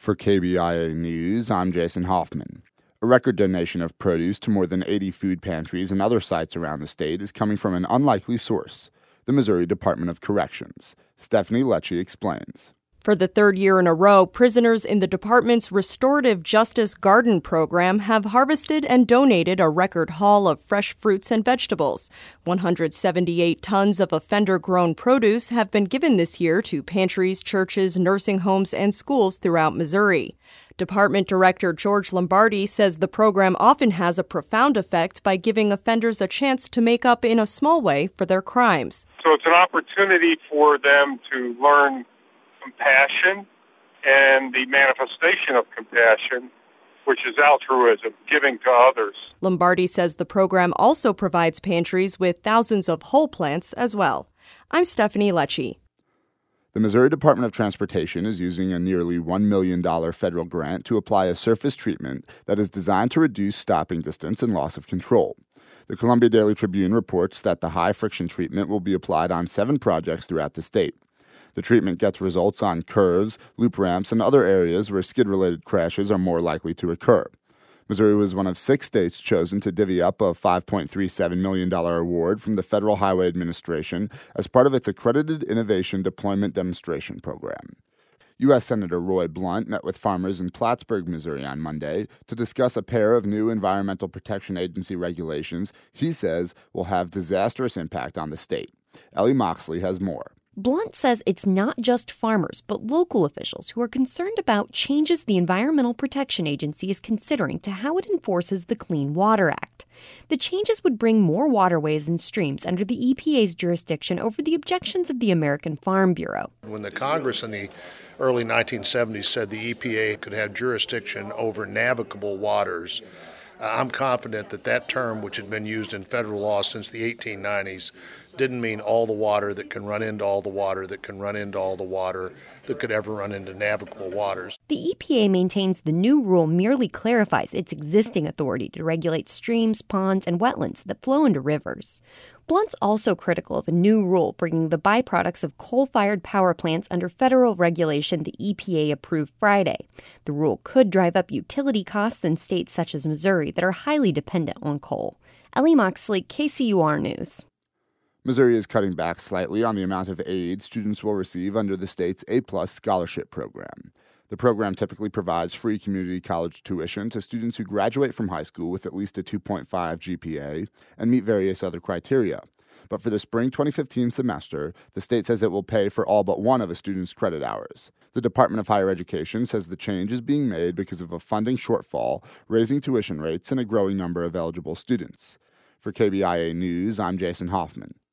For KBIA News, I'm Jason Hoffman. A record donation of produce to more than 80 food pantries and other sites around the state is coming from an unlikely source, the Missouri Department of Corrections. Stephanie Lecce explains. For the third year in a row, prisoners in the department's Restorative Justice Garden program have harvested and donated a record haul of fresh fruits and vegetables. 178 tons of offender-grown produce have been given this year to pantries, churches, nursing homes, and schools throughout Missouri. Department Director George Lombardi says the program often has a profound effect by giving offenders a chance to make up in a small way for their crimes. So it's an opportunity for them to learn compassion and the manifestation of compassion, which is altruism, giving to others. Lombardi says the program also provides pantries with thousands of whole plants as well. I'm Stephanie Lecce. The Missouri Department of Transportation is using a nearly $1 million federal grant to apply a surface treatment that is designed to reduce stopping distance and loss of control. The Columbia Daily Tribune reports that the high-friction treatment will be applied on 7 projects throughout the state. The treatment gets results on curves, loop ramps, and other areas where skid-related crashes are more likely to occur. Missouri was one of 6 states chosen to divvy up a $5.37 million award from the Federal Highway Administration as part of its Accredited Innovation Deployment Demonstration Program. U.S. Senator Roy Blunt met with farmers in Plattsburgh, Missouri on Monday to discuss a pair of new Environmental Protection Agency regulations he says will have disastrous impact on the state. Ellie Moxley has more. Blunt says it's not just farmers, but local officials who are concerned about changes the Environmental Protection Agency is considering to how it enforces the Clean Water Act. The changes would bring more waterways and streams under the EPA's jurisdiction over the objections of the American Farm Bureau. When the Congress in the early 1970s said the EPA could have jurisdiction over navigable waters, I'm confident that that term, which had been used in federal law since the 1890s, didn't mean all the water that can run into all the water that can run into all the water that could ever run into navigable waters. The EPA maintains the new rule merely clarifies its existing authority to regulate streams, ponds, and wetlands that flow into rivers. Blunt's also critical of a new rule bringing the byproducts of coal-fired power plants under federal regulation the EPA approved Friday. The rule could drive up utility costs in states such as Missouri that are highly dependent on coal. Ellie Moxley, KCUR News. Missouri is cutting back slightly on the amount of aid students will receive under the state's A-plus scholarship program. The program typically provides free community college tuition to students who graduate from high school with at least a 2.5 GPA and meet various other criteria. But for the spring 2015 semester, the state says it will pay for all but one of a student's credit hours. The Department of Higher Education says the change is being made because of a funding shortfall, raising tuition rates, and a growing number of eligible students. For KBIA News, I'm Jason Hoffman.